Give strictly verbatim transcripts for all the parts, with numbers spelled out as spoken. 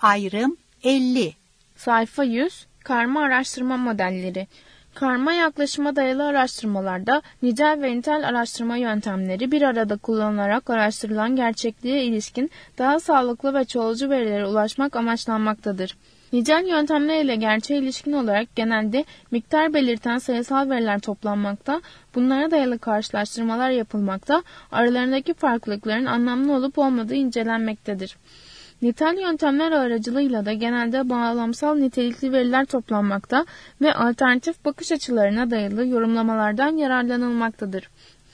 Ayrım elli. Sayfa yüz. Karma araştırma modelleri. Karma yaklaşıma dayalı araştırmalarda nicel ve nitel araştırma yöntemleri bir arada kullanılarak araştırılan gerçekliğe ilişkin daha sağlıklı ve çoğulcu verilere ulaşmak amaçlanmaktadır. Nicel yöntemler ile gerçeğe ilişkin olarak genelde miktar belirten sayısal veriler toplanmakta, bunlara dayalı karşılaştırmalar yapılmakta, aralarındaki farklılıkların anlamlı olup olmadığı incelenmektedir. Nitel yöntemler aracılığıyla da genelde bağlamsal nitelikli veriler toplanmakta ve alternatif bakış açılarına dayalı yorumlamalardan yararlanılmaktadır.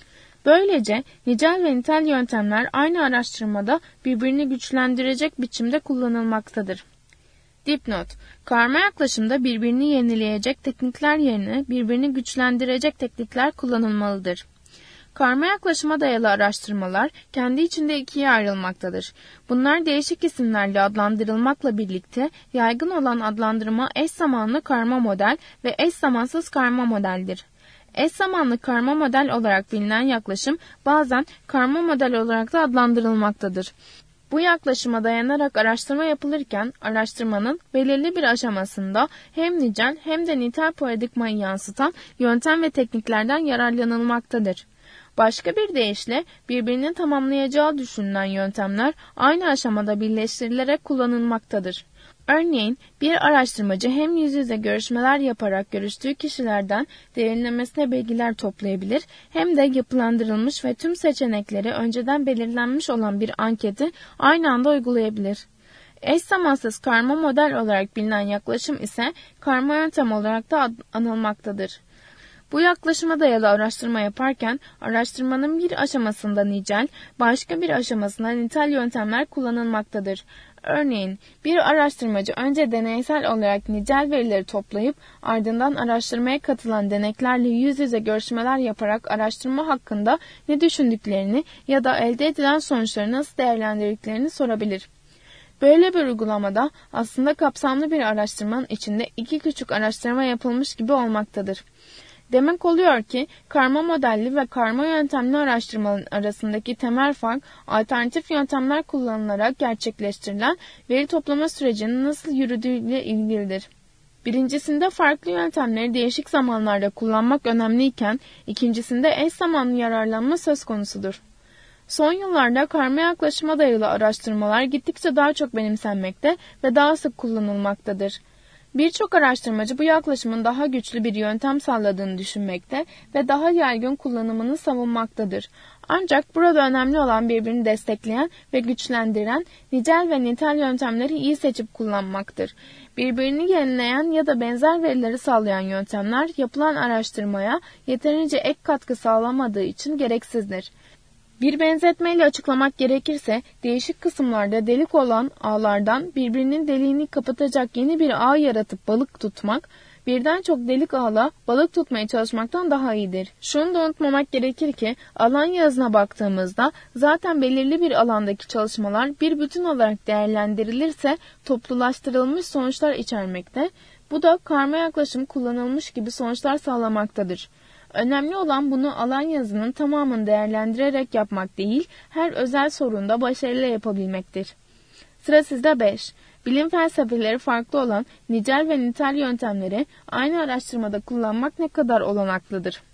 Böylece nicel ve nitel yöntemler aynı araştırmada birbirini güçlendirecek biçimde kullanılmaktadır. Dipnot: Karma yaklaşımda birbirini yenileyecek teknikler yerine birbirini güçlendirecek teknikler kullanılmalıdır. Karma yaklaşıma dayalı araştırmalar kendi içinde ikiye ayrılmaktadır. Bunlar değişik isimlerle adlandırılmakla birlikte yaygın olan adlandırma eş zamanlı karma model ve eş zamansız karma modeldir. Eş zamanlı karma model olarak bilinen yaklaşım bazen karma model olarak da adlandırılmaktadır. Bu yaklaşıma dayanarak araştırma yapılırken araştırmanın belirli bir aşamasında hem nicel hem de nitel paradigmayı yansıtan yöntem ve tekniklerden yararlanılmaktadır. Başka bir deyişle birbirini tamamlayacağı düşünülen yöntemler aynı aşamada birleştirilerek kullanılmaktadır. Örneğin bir araştırmacı hem yüz yüze görüşmeler yaparak görüştüğü kişilerden derinlemesine bilgiler toplayabilir hem de yapılandırılmış ve tüm seçenekleri önceden belirlenmiş olan bir anketi aynı anda uygulayabilir. Eş zamansız karma model olarak bilinen yaklaşım ise karma yöntem olarak da anılmaktadır. Bu yaklaşıma dayalı araştırma yaparken araştırmanın bir aşamasında nicel, başka bir aşamasında nitel yöntemler kullanılmaktadır. Örneğin bir araştırmacı önce deneysel olarak nicel verileri toplayıp ardından araştırmaya katılan deneklerle yüz yüze görüşmeler yaparak araştırma hakkında ne düşündüklerini ya da elde edilen sonuçları nasıl değerlendirdiklerini sorabilir. Böyle bir uygulamada aslında kapsamlı bir araştırmanın içinde iki küçük araştırma yapılmış gibi olmaktadır. Demek oluyor ki karma modelli ve karma yöntemli araştırmaların arasındaki temel fark alternatif yöntemler kullanılarak gerçekleştirilen veri toplama sürecinin nasıl yürüdüğüyle ilgilidir. Birincisinde farklı yöntemleri değişik zamanlarda kullanmak önemliyken ikincisinde eş zamanlı yararlanma söz konusudur. Son yıllarda karma yaklaşıma dayalı araştırmalar gittikçe daha çok benimsenmekte ve daha sık kullanılmaktadır. Birçok araştırmacı bu yaklaşımın daha güçlü bir yöntem sağladığını düşünmekte ve daha yaygın kullanımını savunmaktadır. Ancak burada önemli olan birbirini destekleyen ve güçlendiren nicel ve nitel yöntemleri iyi seçip kullanmaktır. Birbirini yenileyen ya da benzer verileri sağlayan yöntemler yapılan araştırmaya yeterince ek katkı sağlamadığı için gereksizdir. Bir benzetmeyle açıklamak gerekirse değişik kısımlarda delik olan ağlardan birbirinin deliğini kapatacak yeni bir ağ yaratıp balık tutmak, birden çok delik ağla balık tutmaya çalışmaktan daha iyidir. Şunu da unutmamak gerekir ki alan yazına baktığımızda zaten belirli bir alandaki çalışmalar bir bütün olarak değerlendirilirse toplulaştırılmış sonuçlar içermekte, bu da karma yaklaşım kullanılmış gibi sonuçlar sağlamaktadır. Önemli olan bunu alan yazının tamamını değerlendirerek yapmak değil, her özel sorunda başarıyla yapabilmektir. Sıra sizde beş. Bilim felsefeleri farklı olan nicel ve nitel yöntemleri aynı araştırmada kullanmak ne kadar olanaklıdır?